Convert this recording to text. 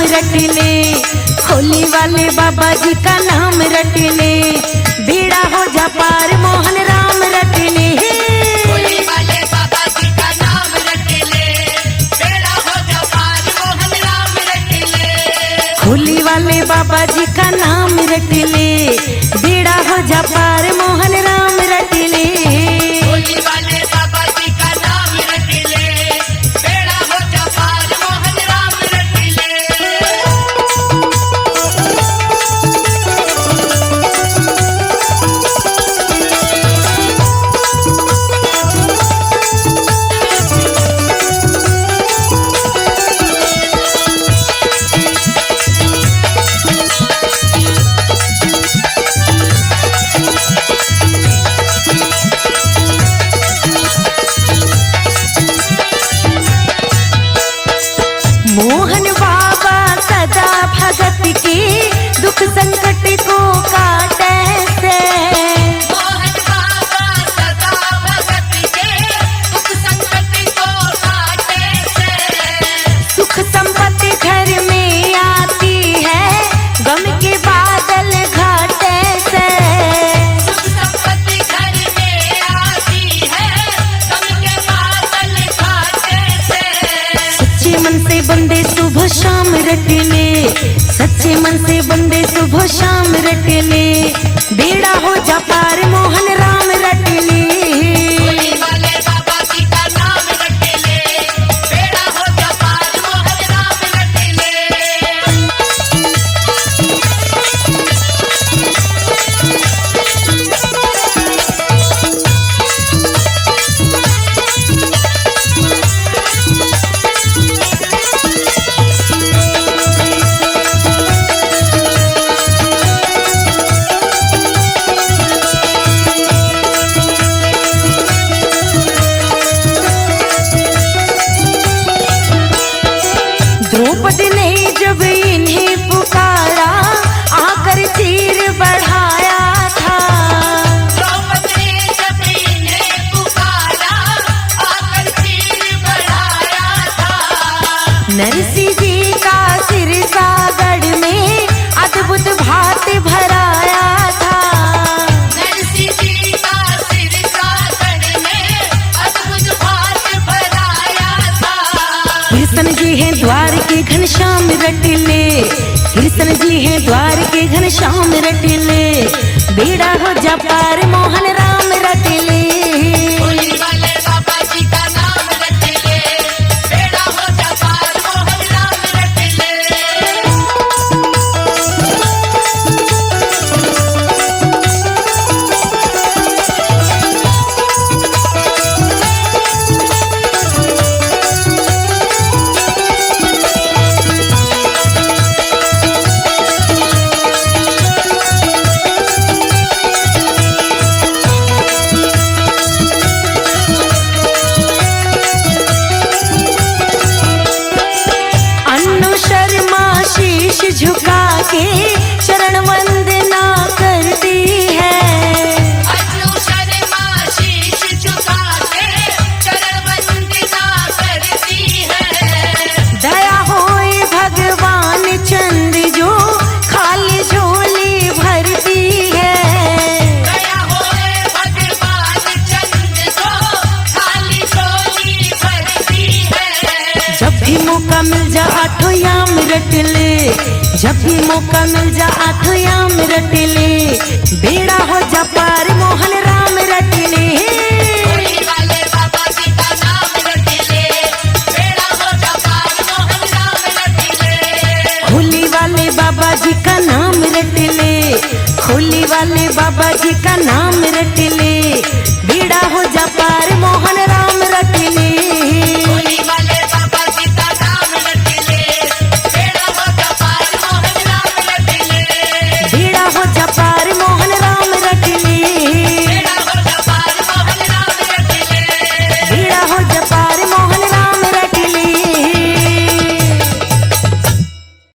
रट ले, होली वाले बाबा जी का नाम रट ले, बेड़ा हो जा पार मोहन राम रट ले। होली वाले बाबा जी का नाम रट ले, बेड़ा हो जा पार मोहन राम रट ले। होली वाले बाबा जी का नाम रट ले, बेड़ा हो जा पार मोहन राम रट ले। होली वाले बाबा जी का नाम रट ले, बेड़ा हो जा पार मोहन राम रट ले। मोहन बाबा सदा भगत के दुख संकट को काटे से, मोहन बाबा सदा भगत के दुख संकट को काटे से। सुख संपत्ति घर में आती है, गम के बादल घाटे से। सुख संपत्ति घर में आती है, गम के बादल घाटे से। सच्चे मन से बंदे सुबह शाम रट ले, सच्चे मन से बंदे सुबह शाम रट ले, बेड़ा हो जा पार मोहन राम रट ले। होली वाले बाबा जी का नाम रट ले, बेड़ा हो जा पार मोहन राम रट ले। द्रौपदी ने जब इन्हें पुकारा, आकर चीर बढ़ाया था। द्रौपदी ने जब इन्हें पुकारा, आकर चीर बढ़ाया था। नरसिंह जी का सिर सागड़ में अद्भुत भात भराया था। नरसिंह जी का सिर सागड़ में अद्भुत भात भराया था। कृष्ण जी हैं द्वार के घनश्याम रट ले, कृष्ण जी हैं द्वार के घनश्याम रट ले, बेड़ा हो जा पार मोहन राम रट ले। होली वाले बाबा जी का नाम रट ले, बेड़ा हो जा पार मोहन राम रट ले। अन्नू शर्मा शीश झुका के चरण वंदना करती है। अन्नू शर्मा शीश झुका के चरण वंदना करती है। दया होए भगवान चंद जो खाली झोली भरती है। दया होए भगवान चंद को खाली झोली भरती है। जब भी मौका मिल जा आठों याम रट ले, जब भी मौका मिल जा आठों याम रट ले, बेड़ा हो जा पार मोहन राम रट ले। होली वाले बाबा जी का नाम रट ले, बेड़ा हो जा पार मोहन राम रट ले। होली वाले बाबा जी का नाम रट ले, होली वाले बाबा जी का नाम रट ले,